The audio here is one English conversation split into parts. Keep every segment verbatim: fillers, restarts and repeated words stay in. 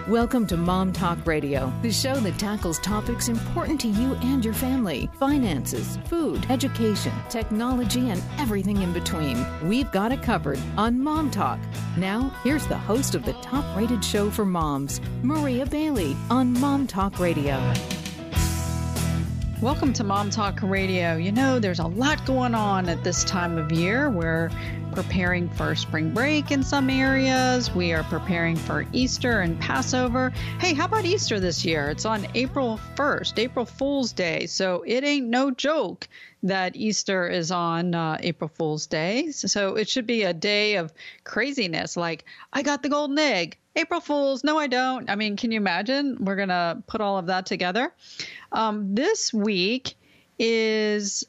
Welcome to Mom Talk Radio, the show that tackles topics important to you and your family. Finances, food, education, technology, and everything in between. We've got it covered on Mom Talk. Now, here's the host of the top-rated show for moms, Maria Bailey, on Mom Talk Radio. Welcome to Mom Talk Radio. You know, there's a lot going on at this time of year. We're preparing for spring break in some areas. We are preparing for Easter and Passover. Hey, how about Easter this year? It's on April first, April Fool's Day. So it ain't no joke that Easter is on uh, April Fool's Day. So it should be a day of craziness, like, I got the golden egg. April Fools. No, I don't. I mean, can you imagine? We're going to put all of that together. Um, this week is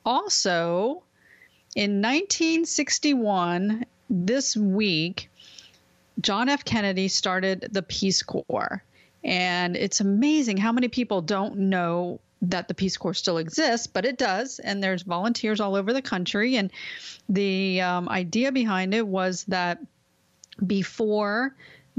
also in nineteen sixty-one. This week, John F. Kennedy started the Peace Corps. And it's amazing how many people don't know that the Peace Corps still exists, but it does. And there's volunteers all over the country. And the um, idea behind it was that before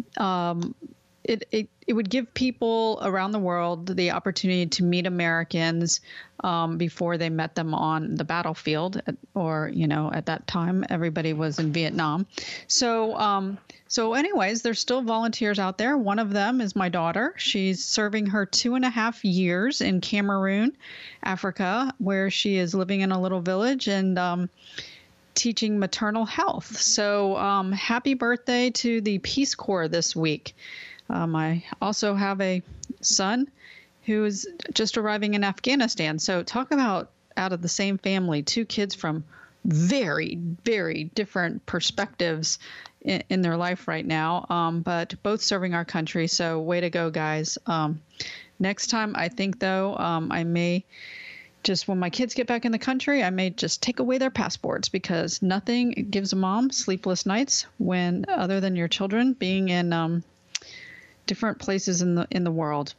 um, it, it, it would give people around the world the opportunity to meet Americans um, before they met them on the battlefield, or, you know, at that time, everybody was in Vietnam. So, um, so anyways, there's still volunteers out there. One of them is my daughter. She's serving her two and a half years in Cameroon, Africa, where she is living in a little village and, um, teaching maternal health. So um, happy birthday to the Peace Corps this week. Um, I also have a son who is just arriving in Afghanistan. So talk about out of the same family, two kids from very, very different perspectives in, in their life right now, um, but both serving our country. So way to go, guys. Um, next time, I think, though, um, I may just when my kids get back in the country, I may just take away their passports, because nothing gives a mom sleepless nights when other than your children being in um, different places in the in the world.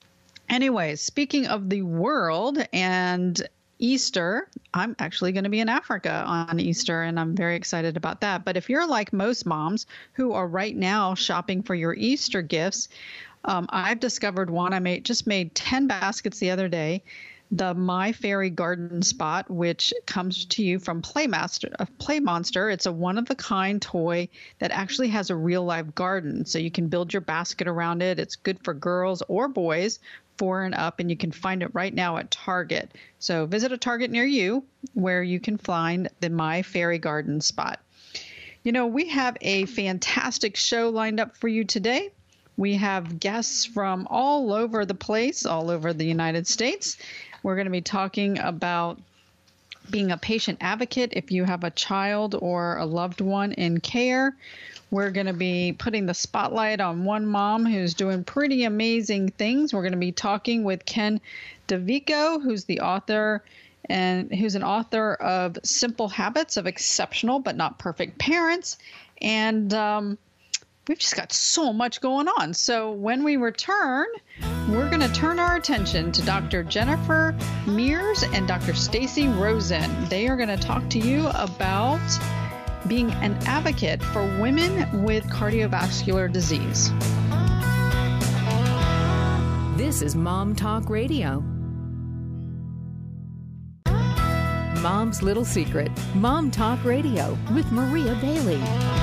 Anyways, speaking of the world and Easter, I'm actually going to be in Africa on Easter, and I'm very excited about that. But if you're like most moms who are right now shopping for your Easter gifts, um, I've discovered one. I made just made ten baskets the other day. The My Fairy Garden Spot, which comes to you from Playmaster, uh, Play Monster. It's a one-of-a-kind toy that actually has a real-life garden, so you can build your basket around it. It's good for girls or boys, four and up, and you can find it right now at Target. So visit a Target near you where you can find the My Fairy Garden Spot. You know, we have a fantastic show lined up for you today. We have guests from all over the place, all over the United States. We're going to be talking about being a patient advocate if you have a child or a loved one in care. We're going to be putting the spotlight on one mom who's doing pretty amazing things. We're going to be talking with Ken DeVico, who's the author and who's an author of Simple Habits of Exceptional but Not Perfect Parents. And um, we've just got so much going on. So when we return, we're going to turn our attention to Doctor Jennifer Mears and Doctor Stacy Rosen. They are going to talk to you about being an advocate for women with cardiovascular disease. This is Mom Talk Radio. Mom's Little Secret. Mom Talk Radio with Maria Bailey.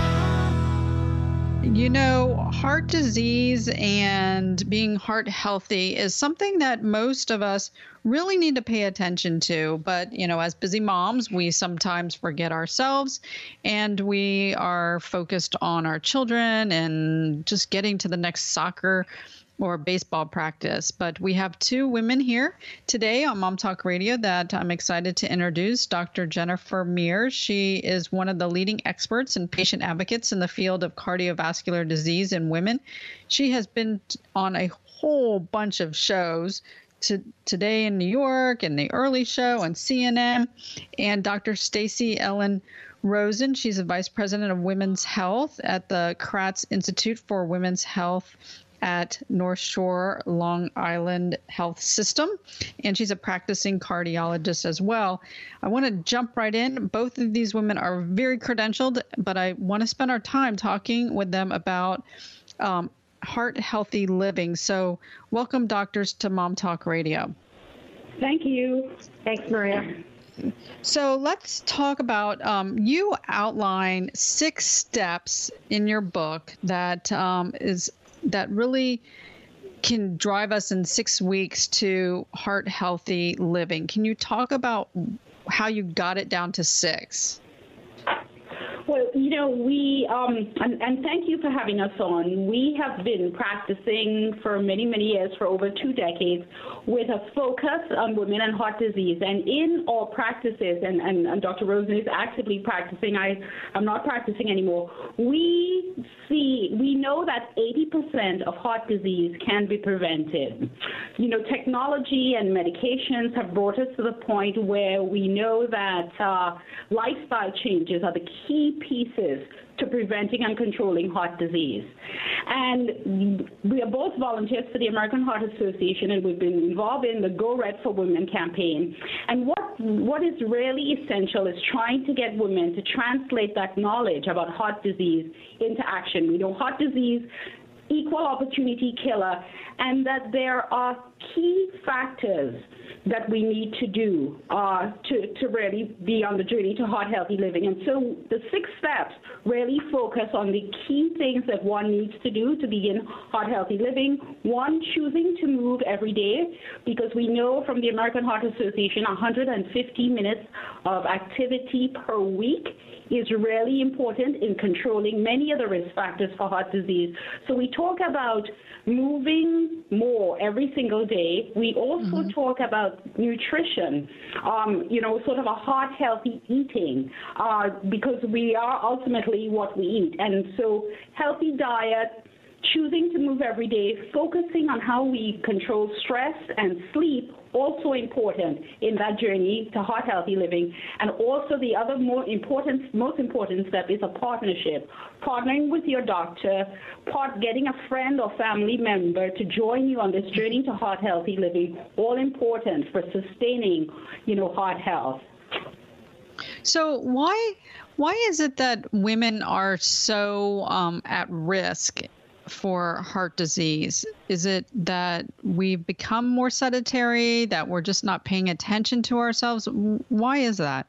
You know, heart disease and being heart healthy is something that most of us really need to pay attention to. But, you know, as busy moms, we sometimes forget ourselves, and we are focused on our children and just getting to the next soccer or baseball practice. But we have two women here today on Mom Talk Radio that I'm excited to introduce. Doctor Jennifer Mears. She is one of the leading experts and patient advocates in the field of cardiovascular disease in women. She has been on a whole bunch of shows, to, Today in New York and The Early Show and C N N. And Doctor Stacy Ellen Rosen, she's a vice president of women's health at the Kratz Institute for Women's Health at North Shore, Long Island Health System, and she's a practicing cardiologist as well. I want to jump right in. Both of these women are very credentialed, but I want to spend our time talking with them about um, Heart Healthy Living. So welcome, doctors, to Mom Talk Radio. Thank you. Thanks, Maria. So let's talk about, um, you outline six steps in your book that um, is that really can drive us in six weeks to heart healthy living. Can you talk about how you got it down to six? Well, you know, we, um, and, and thank you for having us on. We have been practicing for many, many years, for over two decades, with a focus on women and heart disease. And in our practices, and, and, and Doctor Rosen is actively practicing, I, I'm not practicing anymore, we see, we know that eighty percent of heart disease can be prevented. You know, technology and medications have brought us to the point where we know that uh, lifestyle changes are the key pieces to preventing and controlling heart disease. And we are both volunteers for the American Heart Association, and we've been involved in the Go Red for Women campaign. And what, what is really essential is trying to get women to translate that knowledge about heart disease into action. We know heart disease, equal opportunity killer, and that there are key factors that we need to do uh, to, to really be on the journey to heart healthy living. And so the six steps really focus on the key things that one needs to do to begin heart healthy living. One, choosing to move every day, because we know from the American Heart Association one hundred fifty minutes of activity per week is really important in controlling many of the risk factors for heart disease. So we talk about moving more every single day. We also mm-hmm. talk about nutrition, um, you know, sort of a heart healthy eating, uh, because we are ultimately what we eat. And so healthy diet, choosing to move every day, focusing on how we control stress and sleep, also important in that journey to heart healthy living. And also the other more important, most important step is a partnership. Partnering with your doctor, part, getting a friend or family member to join you on this journey to heart healthy living, all important for sustaining, you know, heart health. So why, why is it that women are so um, at risk for heart disease? Is it that we've become more sedentary, that we're just not paying attention to ourselves? Why is that?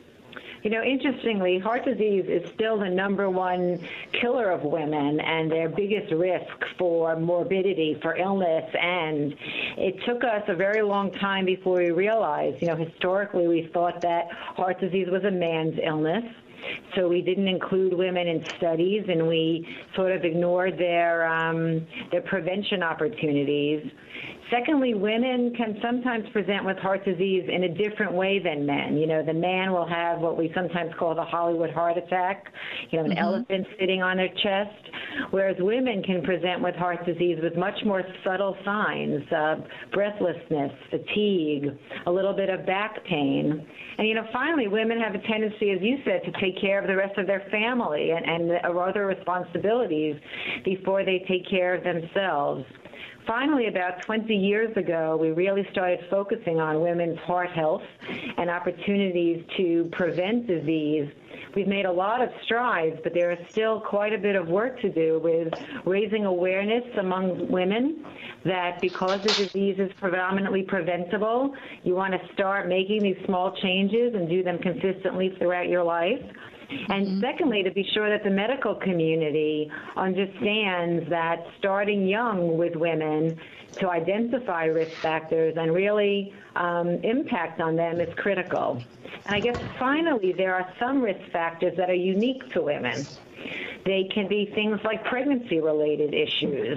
You know, interestingly, heart disease is still the number one killer of women and their biggest risk for morbidity, for illness. And it took us a very long time before we realized, you know, historically we thought that heart disease was a man's illness. So we didn't include women in studies, and we sort of ignored their um, their prevention opportunities. Secondly, women can sometimes present with heart disease in a different way than men. You know, the man will have what we sometimes call the Hollywood heart attack, you know, an mm-hmm. elephant sitting on their chest, whereas women can present with heart disease with much more subtle signs, uh, breathlessness, fatigue, a little bit of back pain. And, you know, finally, women have a tendency, as you said, to take care of the rest of their family and, and other responsibilities before they take care of themselves. Finally, about twenty years ago, we really started focusing on women's heart health and opportunities to prevent disease. We've made a lot of strides, but there is still quite a bit of work to do with raising awareness among women that because the disease is predominantly preventable, you want to start making these small changes and do them consistently throughout your life. And mm-hmm. secondly, to be sure that the medical community understands that starting young with women to identify risk factors and really um, impact on them is critical. And I guess finally, there are some risk factors that are unique to women. They can be things like pregnancy-related issues.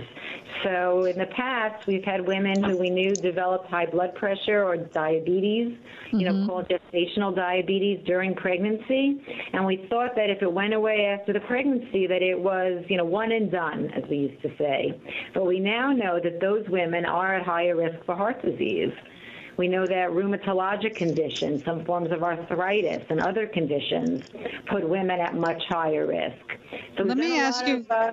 So in the past, we've had women who we knew developed high blood pressure or diabetes, mm-hmm. you know, called gestational diabetes during pregnancy. And we thought that if it went away after the pregnancy, that it was, you know, one and done, as we used to say. But we now know that those women are at higher risk for heart disease. We know that rheumatologic conditions, some forms of arthritis and other conditions put women at much higher risk. So let me ask you, of, uh,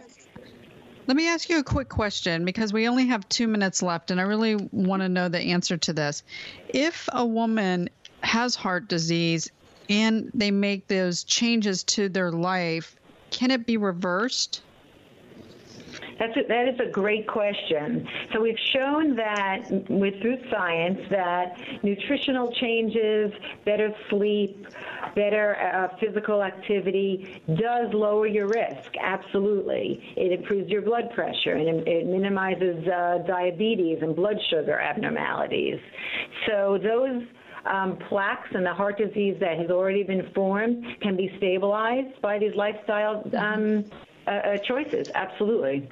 let me ask you a quick question, because we only have two minutes left, and I really want to know the answer to this. If a woman has heart disease and they make those changes to their life, can it be reversed? That's a, that is a great question. So we've shown that with through science that nutritional changes, better sleep, better uh, physical activity does lower your risk. Absolutely. It improves your blood pressure and it, it minimizes uh, diabetes and blood sugar abnormalities. So those Um, plaques and the heart disease that has already been formed can be stabilized by these lifestyle um, uh, uh, choices. Absolutely.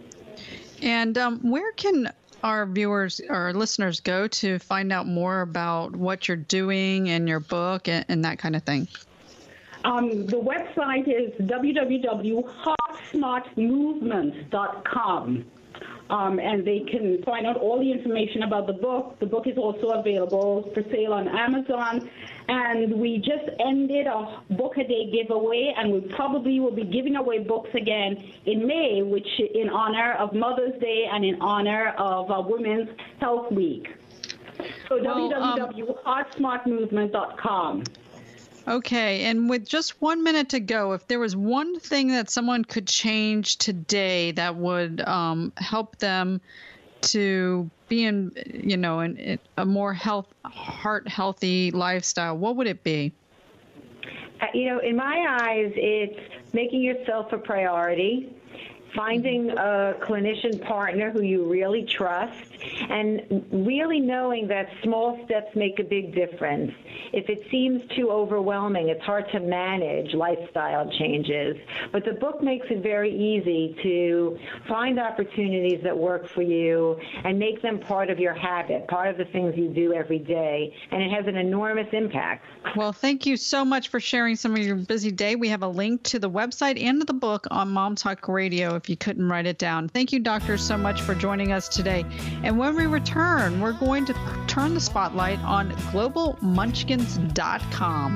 And um, where can our viewers or listeners go to find out more about what you're doing and your book and, and that kind of thing? Um, the website is w w w dot heart smart movement dot com. Um, and they can find out all the information about the book. The book is also available for sale on Amazon. And we just ended a book a day giveaway, and we probably will be giving away books again in May, which in honor of Mother's Day and in honor of uh, Women's Health Week. So well, w w w dot heart smart movement dot com. Okay, and with just one minute to go, if there was one thing that someone could change today that would um, help them to be in, you know, in, in a more health, heart healthy lifestyle, what would it be? Uh, you know, in my eyes, it's making yourself a priority, finding a clinician partner who you really trust, and really knowing that small steps make a big difference. If it seems too overwhelming, it's hard to manage lifestyle changes. But the book makes it very easy to find opportunities that work for you and make them part of your habit, part of the things you do every day. And it has an enormous impact. Well, thank you so much for sharing some of your busy day. We have a link to the website and to the book on Mom Talk Radio if you couldn't write it down. Thank you, doctor, so much for joining us today. And when we return, we're going to turn the spotlight on global munchkins dot com.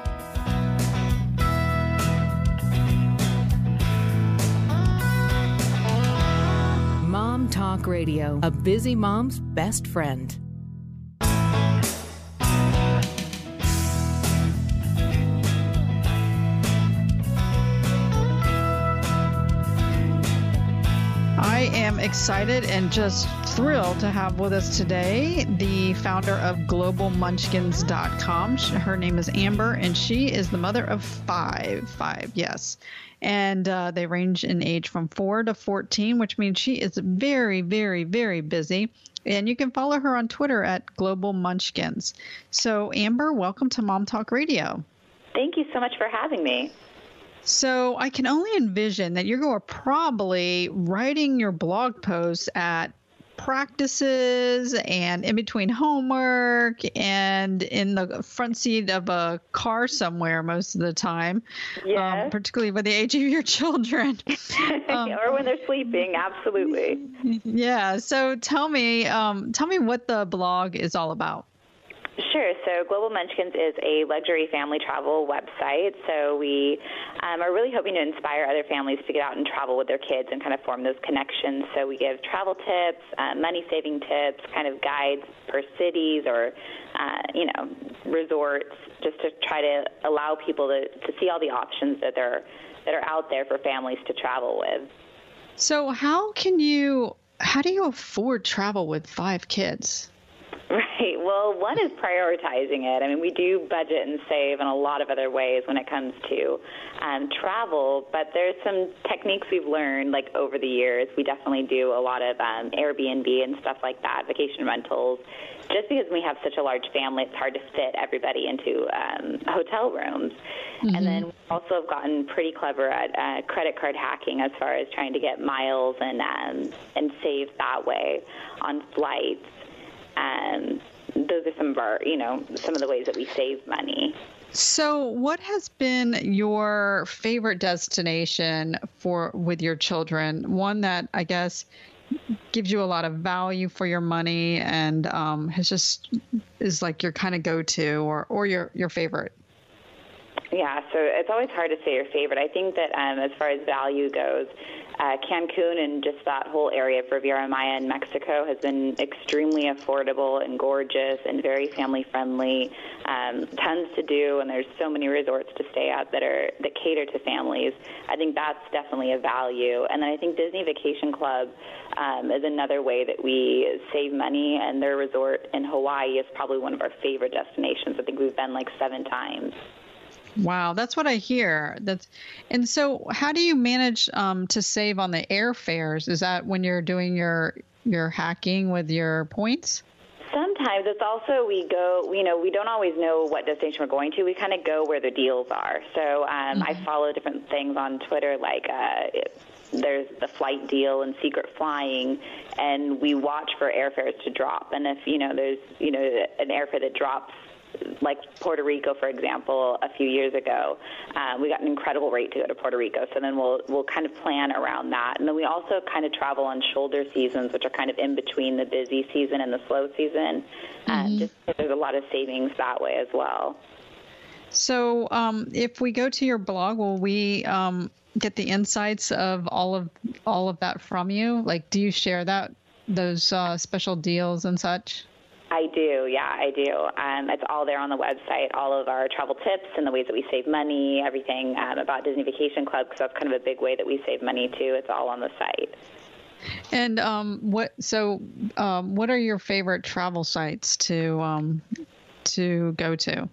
Mom Talk Radio, a busy mom's best friend. I am excited and just thrilled to have with us today the founder of global munchkins dot com. Her name is Amber, and she is the mother of five. Five, yes. And uh, they range in age from four to fourteen, which means she is very, very, very busy. And you can follow her on Twitter at Global Munchkins. So, Amber, welcome to Mom Talk Radio. Thank you so much for having me. So I can only envision that you're probably writing your blog posts at practices and in between homework and in the front seat of a car somewhere most of the time, yes. um, particularly by the age of your children. um, or when they're sleeping, absolutely. Yeah. So tell me, um, tell me what the blog is all about. Sure. So Global Munchkins is a luxury family travel website. So we um, are really hoping to inspire other families to get out and travel with their kids and kind of form those connections. So we give travel tips, uh, money-saving tips, kind of guides per cities or, uh, you know, resorts, just to try to allow people to, to see all the options that, are, that are out there for families to travel with. So how can you, how do you afford travel with five kids? Right. Well, one is prioritizing it. I mean, we do budget and save in a lot of other ways when it comes to um, travel, but there's some techniques we've learned, like, over the years. We definitely do a lot of um, Airbnb and stuff like that, vacation rentals. Just because we have such a large family, it's hard to fit everybody into um, hotel rooms. Mm-hmm. And then we also have gotten pretty clever at uh, credit card hacking as far as trying to get miles and um, and save that way on flights. Um, those are some of our, you know, some of the ways that we save money. So what has been your favorite destination for with your children? One that I guess gives you a lot of value for your money and um, has just is like your kind of go-to or, or your, your favorite? Yeah, so it's always hard to say your favorite. I think that um, as far as value goes, uh, Cancun and just that whole area of Riviera Maya in Mexico has been extremely affordable and gorgeous and very family-friendly. Um, tons to do, and there's so many resorts to stay at that are that cater to families. I think that's definitely a value. And then I think Disney Vacation Club um, is another way that we save money, and their resort in Hawaii is probably one of our favorite destinations. I think we've been like seven times. Wow, that's what I hear. That's, and so how do you manage um, to save on the airfares? Is that when you're doing your your hacking with your points? Sometimes it's also we go, you know, we don't always know what destination we're going to. We kind of go where the deals are. So um, mm-hmm. I follow different things on Twitter, like uh, it, there's the flight deal and secret flying, and we watch for airfares to drop. And if, you know, there's, you know, an airfare that drops, like Puerto Rico, for example, a few years ago, uh, we got an incredible rate to go to Puerto Rico. So then we'll we'll kind of plan around that. And then we also kind of travel on shoulder seasons, which are kind of in between the busy season and the slow season. Mm-hmm. Uh, just there's a lot of savings that way as well. So um, if we go to your blog, will we um, get the insights of all of all of that from you? Like, do you share that those uh, special deals and such? I do, yeah, I do. Um, it's all there on the website, all of our travel tips and the ways that we save money, everything um, about Disney Vacation Club, because that's kind of a big way that we save money, too. It's all on the site. And um, what? So um, what are your favorite travel sites to um, to go to?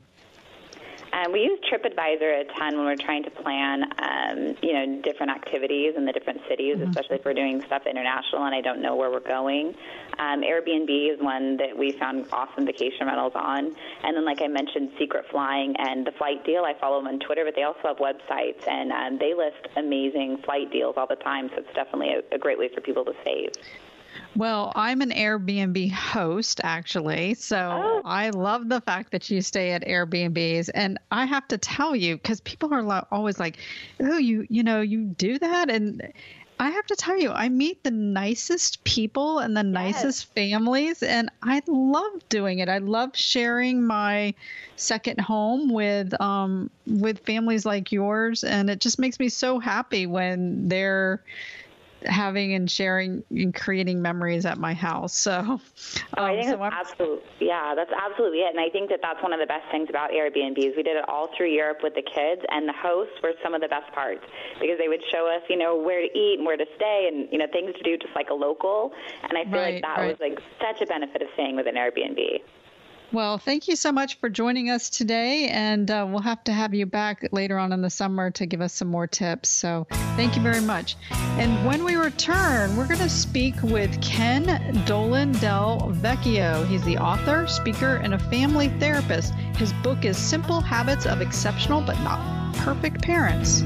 Um, we use TripAdvisor a ton when we're trying to plan, um, you know, different activities in the different cities, mm-hmm. especially if we're doing stuff international and I don't know where we're going. Um, Airbnb is one that we found awesome vacation rentals on. And then, like I mentioned, Secret Flying and The Flight Deal, I follow them on Twitter, but they also have websites, and um, they list amazing flight deals all the time, so it's definitely a, a great way for people to save. Well, I'm an Airbnb host, actually, so oh. I love the fact that you stay at Airbnbs. And I have to tell you, because people are lo- always like, oh, you, you know, you do that. And I have to tell you, I meet the nicest people and the yes. nicest families, and I love doing it. I love sharing my second home with um, with families like yours, and it just makes me so happy when they're having and sharing and creating memories at my house. So, um, oh, I think so that's absolutely, yeah, that's absolutely it. And I think that that's one of the best things about Airbnbs. We did it all through Europe with the kids, and the hosts were some of the best parts because they would show us, you know, where to eat and where to stay and, you know, things to do just like a local. And I feel right, like that right. was like such a benefit of staying with an Airbnb. Well, thank you so much for joining us today, and uh, we'll have to have you back later on in the summer to give us some more tips. So thank you very much. And when we return, we're going to speak with Ken Dolan Del Vecchio. He's the author, speaker, and a family therapist. His book is Simple Habits of Exceptional but Not Perfect Parents.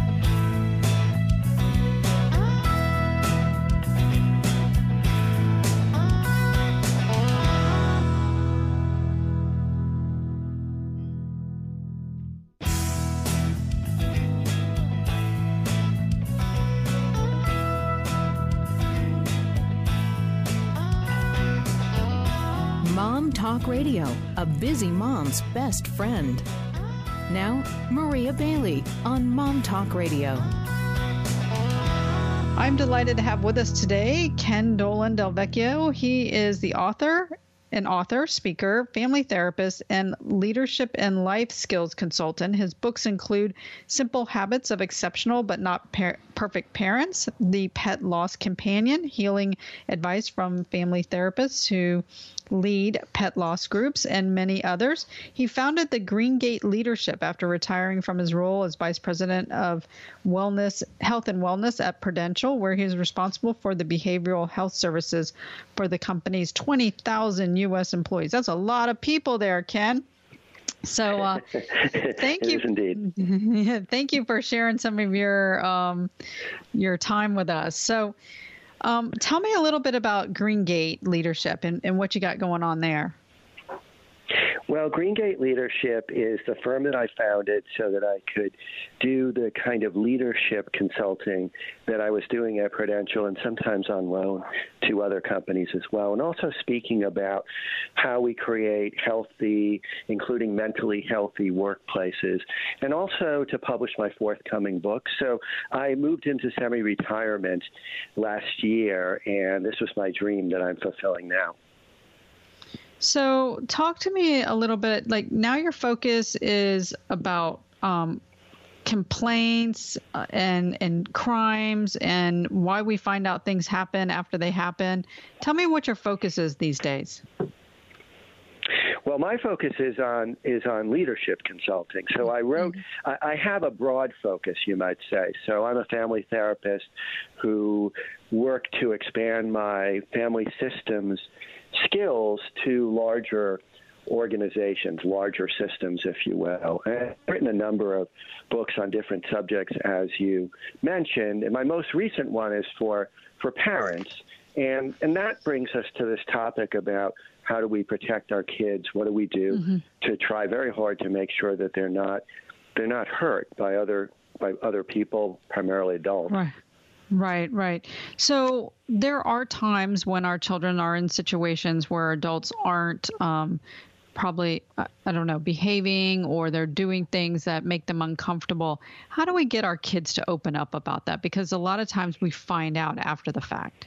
Mom Talk Radio, a busy mom's best friend. Now, Maria Bailey on Mom Talk Radio. I'm delighted to have with us today Ken Dolan Del Vecchio. He is the author, an author, speaker, family therapist, and leadership and life skills consultant. His books include Simple Habits of Exceptional but Not par- Perfect Parents, The Pet Loss Companion, Healing Advice from Family Therapists Who Lead Pet Loss Groups, and many others. He founded the Green Gate Leadership after retiring from his role as Vice President of Wellness, Health and Wellness at Prudential, where he is responsible for the behavioral health services for the company's twenty thousand U S employees. That's a lot of people there, Ken. So uh, thank you. It is indeed. Thank you for sharing some of your um, your time with us. So um, tell me a little bit about Green Gate Leadership and, and what you got going on there. Well, Greengate Leadership is the firm that I founded so that I could do the kind of leadership consulting that I was doing at Prudential and sometimes on loan to other companies as well, and also speaking about how we create healthy, including mentally healthy workplaces, and also to publish my forthcoming book. So I moved into semi-retirement last year, and this was my dream that I'm fulfilling now. So talk to me a little bit, like now your focus is about um, complaints and, and crimes and why we find out things happen after they happen. Tell me what your focus is these days. Well, my focus is on is on leadership consulting. So I wrote, mm-hmm. I, I have a broad focus, you might say. So I'm a family therapist who worked to expand my family systems skills to larger organizations, larger systems, if you will. And I've written a number of books on different subjects, as you mentioned, and my most recent one is for, for parents. And, and that brings us to this topic about how do we protect our kids? What do we do mm-hmm. to try very hard to make sure that they're not they're not hurt by other by other people, primarily adults. Right. Right, right. So there are times when our children are in situations where adults aren't um, probably, I don't know, behaving or they're doing things that make them uncomfortable. How do we get our kids to open up about that? Because a lot of times we find out after the fact.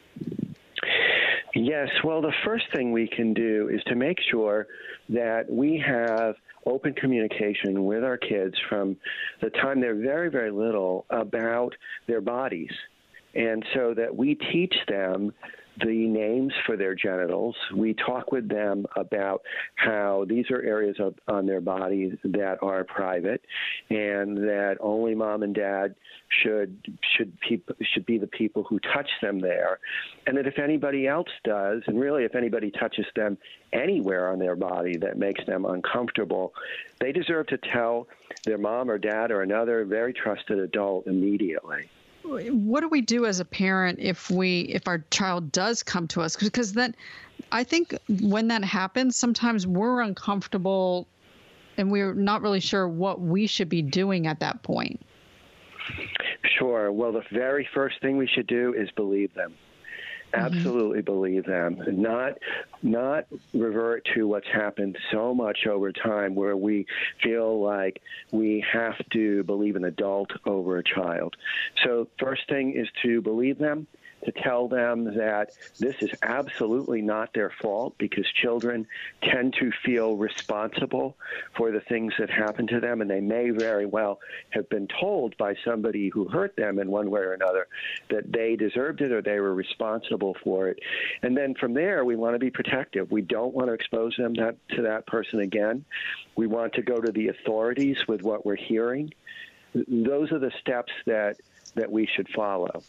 Yes. Well, the first thing we can do is to make sure that we have open communication with our kids from the time they're very, very little about their bodies. And so that we teach them the names for their genitals. We talk with them about how these are areas of, on their bodies that are private and that only mom and dad should should peop- should be the people who touch them there. And that if anybody else does, and really if anybody touches them anywhere on their body that makes them uncomfortable, they deserve to tell their mom or dad or another very trusted adult immediately. What do we do as a parent if we if our child does come to us? Because then I think when that happens, sometimes we're uncomfortable and we're not really sure what we should be doing at that point. Sure. Well, the very first thing we should do is believe them. Absolutely mm-hmm. believe them, not not revert to what's happened so much over time where we feel like we have to believe an adult over a child. So first thing is to believe them, to tell them that this is absolutely not their fault because children tend to feel responsible for the things that happen to them, and they may very well have been told by somebody who hurt them in one way or another that they deserved it or they were responsible for it. And then from there, we want to be protective. We don't want to expose them that, to that person again. We want to go to the authorities with what we're hearing. Those are the steps that, that we should follow.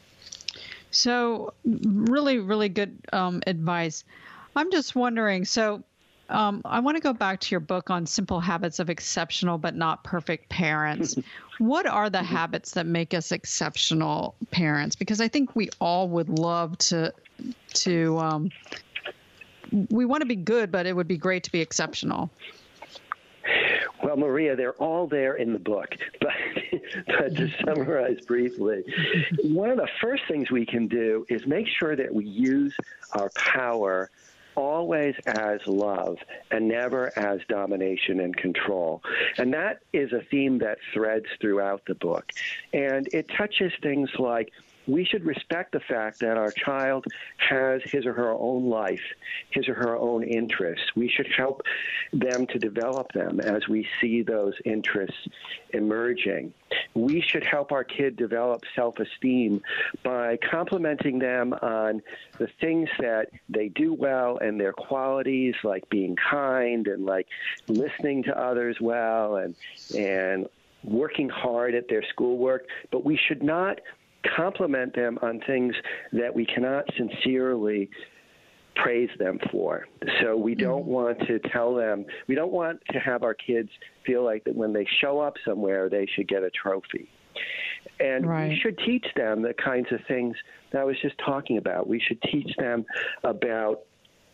So really, really good um, advice. I'm just wondering, so um, I want to go back to your book on Simple Habits of Exceptional but Not Perfect Parents. What are the habits that make us exceptional parents? Because I think we all would love to, to um, we want to be good, but it would be great to be exceptional. Well, Maria, they're all there in the book, but, but to summarize briefly, one of the first things we can do is make sure that we use our power always as love and never as domination and control. And that is a theme that threads throughout the book. And it touches things like we should respect the fact that our child has his or her own life, his or her own interests. We should help them to develop them as we see those interests emerging. We should help our kid develop self-esteem by complimenting them on the things that they do well and their qualities, like being kind and like listening to others well and and working hard at their schoolwork. But we should not compliment them on things that we cannot sincerely praise them for. So we don't want to tell them, we don't want to have our kids feel like that when they show up somewhere, they should get a trophy. And right. we should teach them the kinds of things that I was just talking about. We should teach them about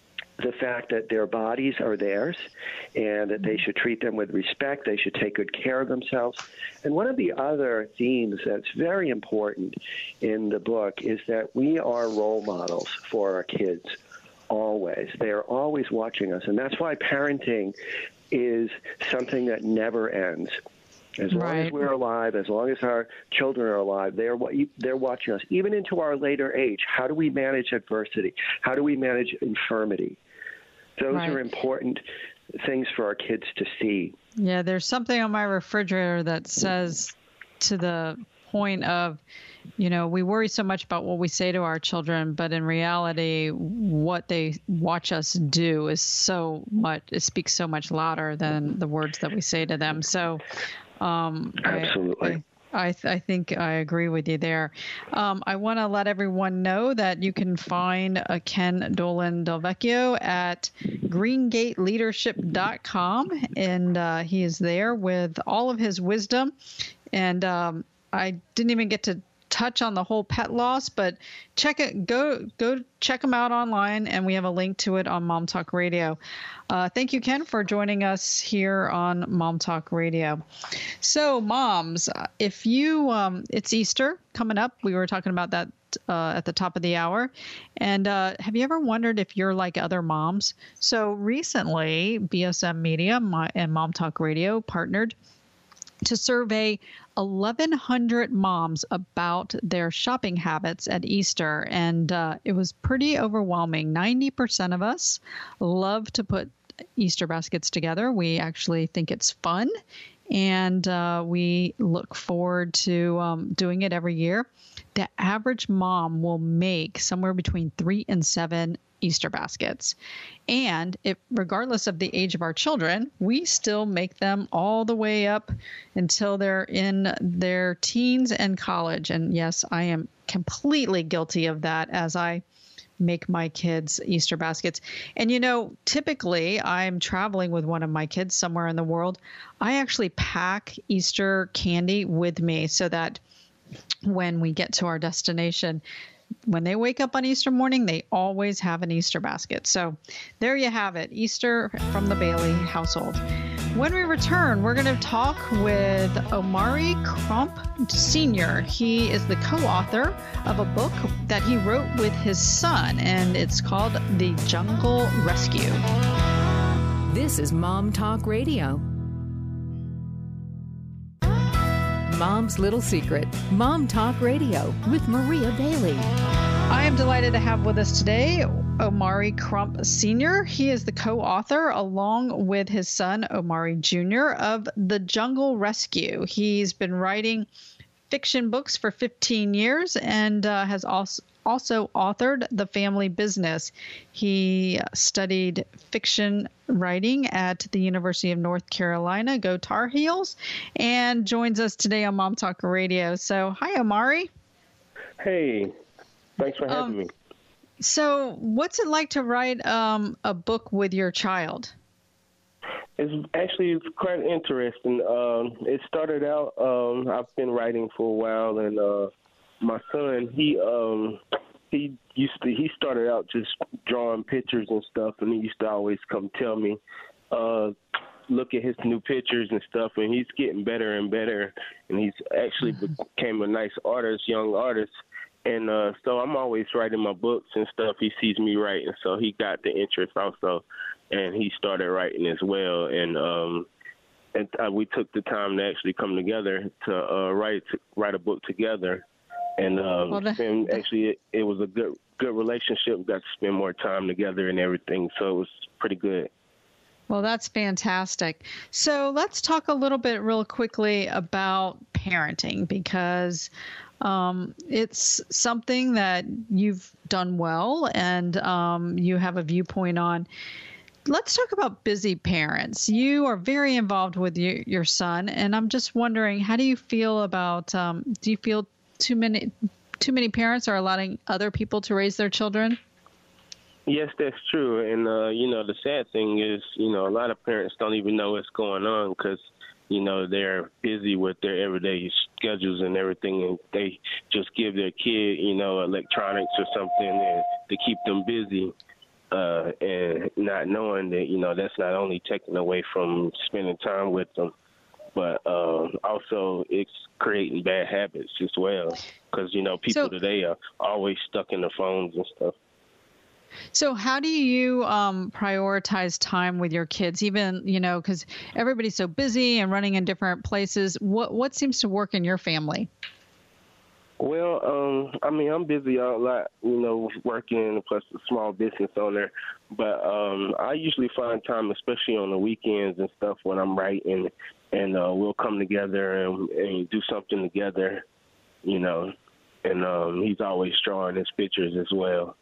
the fact that their bodies are theirs and that they should treat them with respect. They should take good care of themselves. And one of the other themes that's very important in the book is that we are role models for our kids always. They are always watching us. And that's why parenting is something that never ends. As long right. as we're alive, as long as our children are alive, they're they're watching us, even into our later age. How do we manage adversity? How do we manage infirmity? Those right. are important things for our kids to see. Yeah, there's something on my refrigerator that says, to the point of, you know, we worry so much about what we say to our children, but in reality, what they watch us do is so much, it speaks so much louder than the words that we say to them. So, um, absolutely. I, I, I, th- I think I agree with you there. Um, I want to let everyone know that you can find uh, Ken Dolan Del Vecchio at green gate leadership dot com, and uh, he is there with all of his wisdom. And um, I didn't even get to touch on the whole pet loss, but check it, go, go check them out online. And we have a link to it on Mom Talk Radio. Uh, thank you, Ken, for joining us here on Mom Talk Radio. So moms, if you, um, it's Easter coming up. We were talking about that uh, at the top of the hour. And uh, have you ever wondered if you're like other moms? So recently B S M Media my, and Mom Talk Radio partnered to survey eleven hundred moms about their shopping habits at Easter. And uh, it was pretty overwhelming. ninety percent of us love to put Easter baskets together. We actually think it's fun. And uh, we look forward to um, doing it every year. The average mom will make somewhere between three and seven Easter baskets. And if, regardless of the age of our children, we still make them all the way up until they're in their teens and college. And yes, I am completely guilty of that as I make my kids Easter baskets. And, you know, typically I'm traveling with one of my kids somewhere in the world. I actually pack Easter candy with me so that when we get to our destination, when they wake up on Easter morning, they always have an Easter basket. So there you have it, Easter from the Bailey household. When we return, we're going to talk with Omari Crump Senior He is the co-author of a book that he wrote with his son, and it's called The Jungle Rescue. This is Mom Talk Radio. Mom's Little Secret, Mom Talk Radio with Maria Bailey. I am delighted to have with us today Omari Crump Senior He is the co-author, along with his son Omari Junior, of The Jungle Rescue. He's been writing fiction books for fifteen years and uh, has also also authored The Family Business. He studied fiction writing at the University of North Carolina, go Tar Heels, and joins us today on Mom Talk Radio. So, hi, Omari. Hey, thanks for having um, me. So, what's it like to write um, a book with your child? It's actually it's quite interesting. Um, it started out, um, I've been writing for a while, and uh, my son, he um, he used to he started out just drawing pictures and stuff, and he used to always come tell me, uh, look at his new pictures and stuff, and he's getting better and better, and he's actually became a nice artist, young artist, and uh, so I'm always writing my books and stuff. He sees me writing, so he got the interest also, and he started writing as well, and um, and uh, we took the time to actually come together to uh, write to write a book together. And um, well, the, spend, actually, it, it was a good good relationship. We got to spend more time together and everything, so it was pretty good. Well, that's fantastic. So let's talk a little bit real quickly about parenting, because um, it's something that you've done well and um, you have a viewpoint on. Let's talk about busy parents. You are very involved with your, your son, and I'm just wondering, how do you feel about, um, do you feel too many too many parents are allowing other people to raise their children? Yes, that's true. And, uh, you know, the sad thing is, you know, a lot of parents don't even know what's going on because, you know, they're busy with their everyday schedules and everything, and they just give their kid, you know, electronics or something and to keep them busy. uh, and not knowing that, you know, that's not only taken away from spending time with them, but uh, also it's creating bad habits as well. Because, you know, people so, today are always stuck in their phones and stuff. So how do you um, prioritize time with your kids, even, you know, because everybody's so busy and running in different places? What what seems to work in your family? Well, um, I mean, I'm busy a lot, you know, working, plus a small business owner. But um, I usually find time, especially on the weekends and stuff, when I'm writing, and uh, we'll come together and, and do something together, you know. And um, he's always drawing his pictures as well.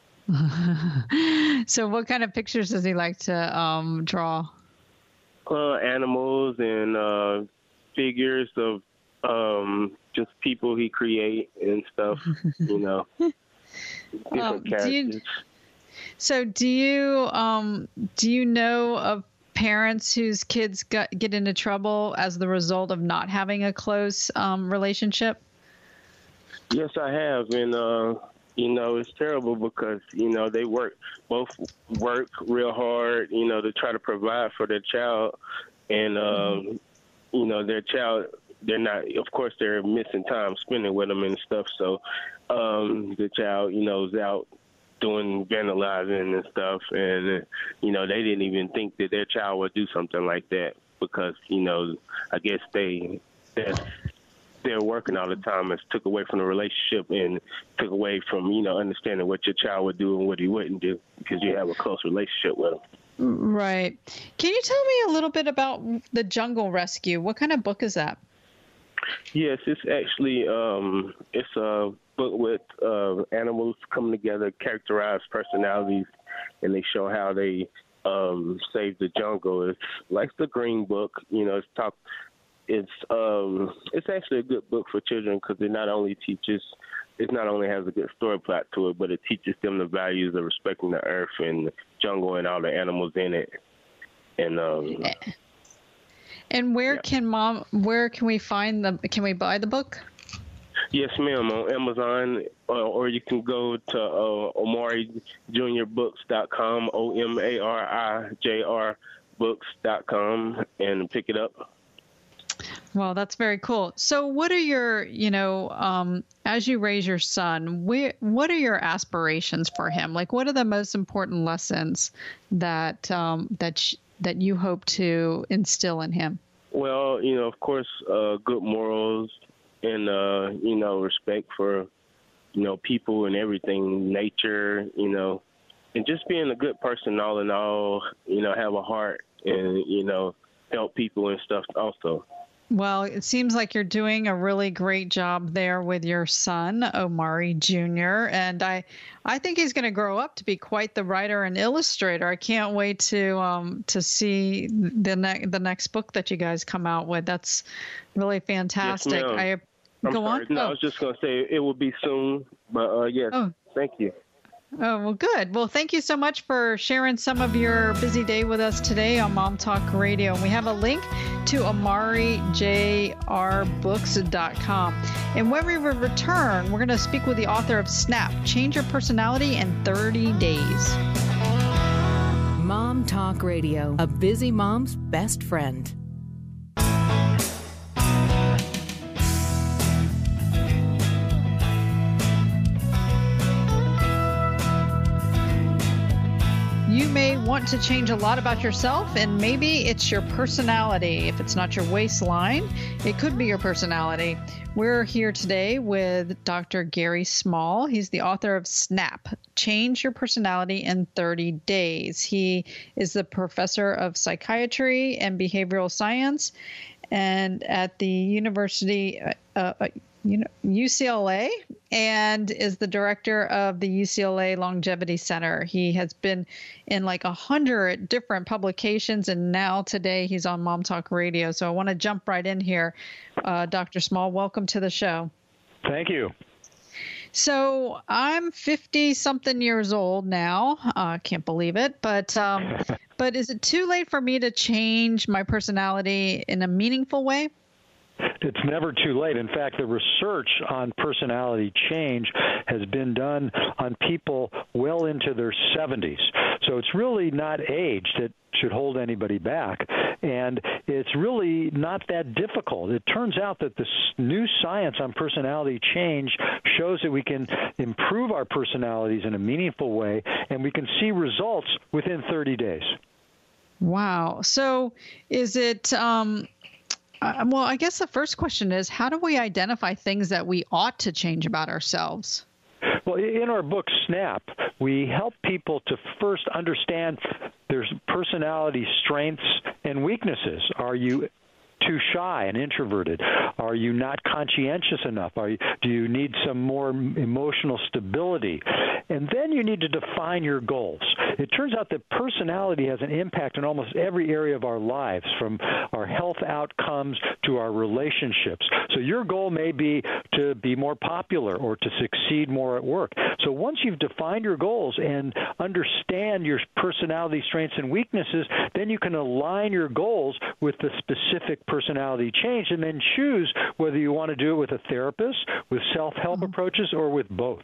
So what kind of pictures does he like to um, draw? Uh, animals and uh, figures of um, just people he create and stuff, you know, different um, characters. Do you, so do you um, do you know of parents whose kids got, get into trouble as the result of not having a close um, relationship? Yes, I have, and uh, you know, it's terrible because, you know, they work, both work real hard, you know, to try to provide for their child, and um, mm-hmm. you know, their child. They're not, of course, they're missing time spending with them and stuff. So um, the child, you know, is out doing vandalizing and stuff. And, uh, you know, they didn't even think that their child would do something like that because, you know, I guess they, that's, they're working all the time. It's took away from the relationship and took away from, you know, understanding what your child would do and what he wouldn't do because you have a close relationship with them. Right. Can you tell me a little bit about The Jungle Rescue? What kind of book is that? Yes, it's actually um, it's a book with uh, animals coming together, characterized personalities, and they show how they um, save the jungle. It's like the Green Book, you know. It's talk. It's um, it's actually a good book for children because it not only teaches, it not only has a good story plot to it, but it teaches them the values of respecting the earth and the jungle and all the animals in it. And um, And where yeah. can mom? Where can we find the? Can we buy the book? Yes, ma'am, on Amazon, uh, or you can go to uh, omari junior books dot com, O M A R I J R books dot com, and pick it up. Well, that's very cool. So, what are your, you know, um, as you raise your son, where, what are your aspirations for him? Like, what are the most important lessons that um, that sh- that you hope to instill in him? Well, you know, of course, uh, good morals and, uh, you know, respect for, you know, people and everything, nature, you know, and just being a good person all in all, you know, have a heart and, you know, help people and stuff also. Well, it seems like you're doing a really great job there with your son, Omari Junior And I, I think he's going to grow up to be quite the writer and illustrator. I can't wait to um, to see the ne- the next book that you guys come out with. That's really fantastic. Yes, ma'am. I I'm go sorry. on. No, oh. I was just going to say it will be soon, but uh, yes, oh. Thank you. Oh, well, good. Well, thank you so much for sharing some of your busy day with us today on Mom Talk Radio. And we have a link to omari j r books dot com. And when we return, we're going to speak with the author of Snap, Change Your Personality in thirty days. Mom Talk Radio, a busy mom's best friend. You may want to change a lot about yourself, and maybe it's your personality. If it's not your waistline, it could be your personality. We're here today with Doctor Gary Small. He's the author of Snap, Change Your Personality in thirty days. He is the professor of psychiatry and behavioral science and at the University uh, uh, you know, U C L A, and is the director of the U C L A Longevity Center. He has been in like a hundred different publications, and now today he's on Mom Talk Radio. So I want to jump right in here. Uh, Doctor Small, welcome to the show. Thank you. So I'm fifty-something years old now. I uh, can't believe it, but um, but is it too late for me to change my personality in a meaningful way? It's never too late. In fact, the research on personality change has been done on people well into their seventies. So it's really not age that should hold anybody back. And it's really not that difficult. It turns out that this new science on personality change shows that we can improve our personalities in a meaningful way, and we can see results within thirty days. Wow. So is it, um, uh, well, I guess the first question is, how do we identify things that we ought to change about ourselves? Well, in our book, Snap, we help people to first understand there's personality strengths and weaknesses. Are you too shy and introverted? Are you not conscientious enough? Are you, do you need some more emotional stability? And then you need to define your goals. It turns out that personality has an impact in almost every area of our lives, from our health outcomes to our relationships. So your goal may be to be more popular or to succeed more at work. So once you've defined your goals and understand your personality strengths and weaknesses, then you can align your goals with the specific personality change and then choose whether you want to do it with a therapist, with self-help mm-hmm. approaches, or with both.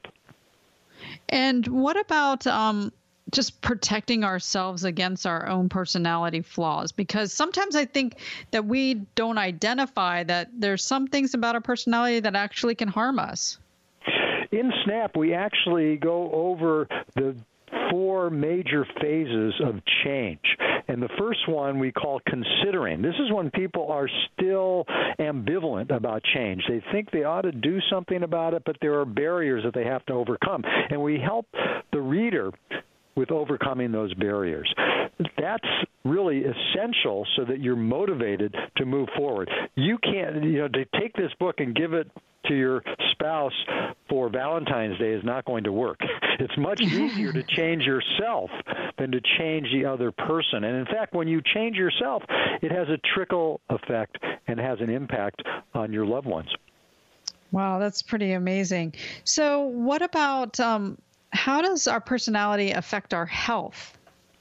And what about um, just protecting ourselves against our own personality flaws? Because sometimes I think that we don't identify that there's some things about our personality that actually can harm us. In Snap, we actually go over the four major phases of change. And the first one we call considering. This is when people are still ambivalent about change. They think they ought to do something about it, but there are barriers that they have to overcome. And we help the reader with overcoming those barriers. That's really essential so that you're motivated to move forward. You can't, you know, to take this book and give it to your spouse for Valentine's Day is not going to work. It's much easier to change yourself than to change the other person. And in fact, when you change yourself, it has a trickle effect and has an impact on your loved ones. Wow, that's pretty amazing. So what about, um, how does our personality affect our health?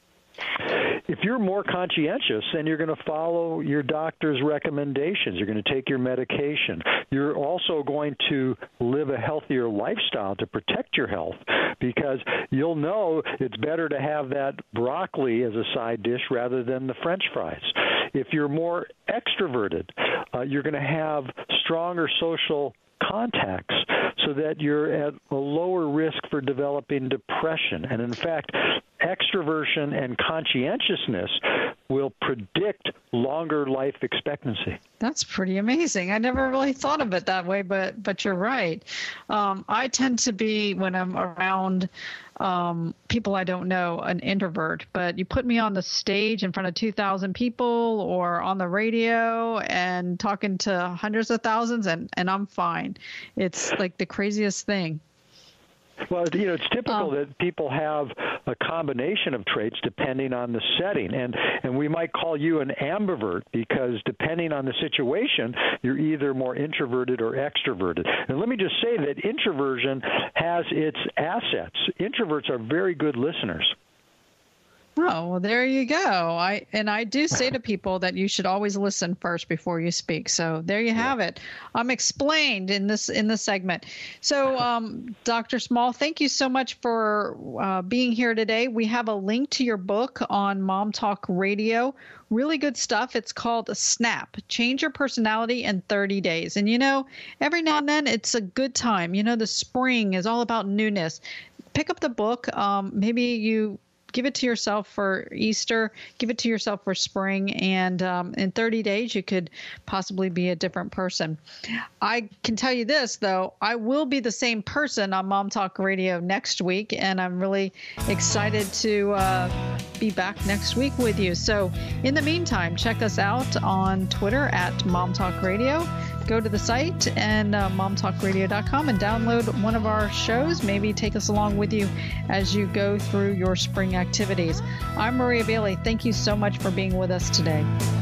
If you're more conscientious, then you're going to follow your doctor's recommendations. You're going to take your medication. You're also going to live a healthier lifestyle to protect your health, because you'll know it's better to have that broccoli as a side dish rather than the French fries. If you're more extroverted, uh, you're going to have stronger social contacts so that you're at a lower risk for developing depression. And in fact, extroversion and conscientiousness will predict longer life expectancy. That's pretty amazing. I never really thought of it that way, but but you're right. Um, I tend to be, when I'm around um, people I don't know, an introvert. But you put me on the stage in front of two thousand people or on the radio and talking to hundreds of thousands, and, and I'm fine. It's like the craziest thing. Well, you know, it's typical um, that people have a combination of traits depending on the setting. And, and we might call you an ambivert because depending on the situation, you're either more introverted or extroverted. And let me just say that introversion has its assets. Introverts are very good listeners. Oh, well, there you go. I and I do say to people that you should always listen first before you speak. So there you have it. I'm explained in this in this segment. So, um, Doctor Small, thank you so much for uh, being here today. We have a link to your book on Mom Talk Radio. Really good stuff. It's called Snap, Change Your Personality in thirty days. And, you know, every now and then it's a good time. You know, the spring is all about newness. Pick up the book. Um, maybe you give it to yourself for Easter, give it to yourself for spring, and um, in thirty days, you could possibly be a different person. I can tell you this, though, I will be the same person on Mom Talk Radio next week, and I'm really excited to uh, be back next week with you. So in the meantime, check us out on Twitter at Mom Talk Radio. Go to the site and uh, mom talk radio dot com and download one of our shows. Maybe take us along with you as you go through your spring activities. I'm Maria Bailey. Thank you so much for being with us today.